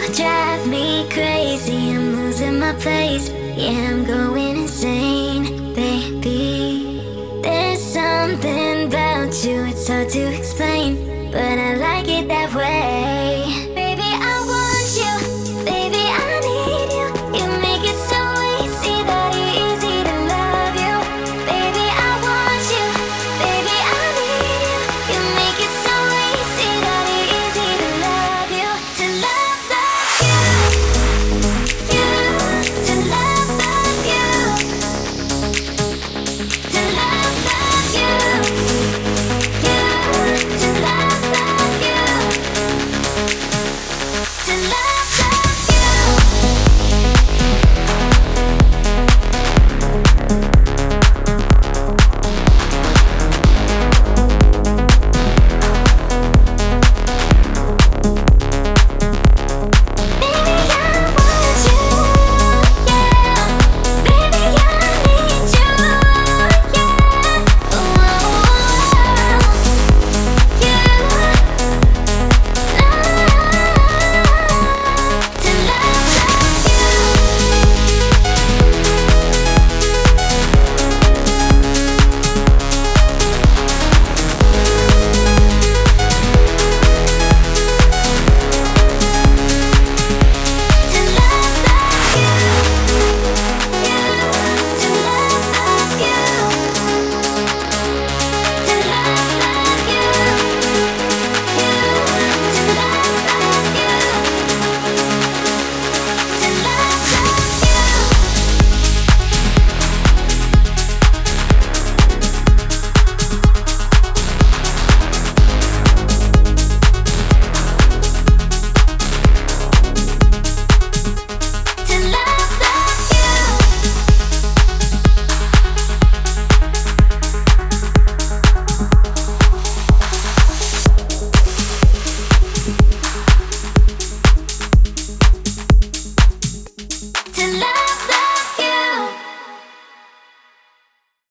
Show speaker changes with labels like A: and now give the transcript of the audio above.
A: drive me crazy. I'm losing my place. Yeah, I'm going insane, baby. There's something about you, it's hard to explain, but I like it that way. Baby, I want you. Baby, I need you. You make it so easy, that easy to love you. Baby, I want you. Baby, I need you. You make it so easy, that easy to love you. To love you. You. To love you. To love you. You. To love you. To love you. Baby, I want you, yeah. Baby, I need you, yeah. Oh, you, to love you. To love you, you, to love you, to love you, you, to love you, to love you.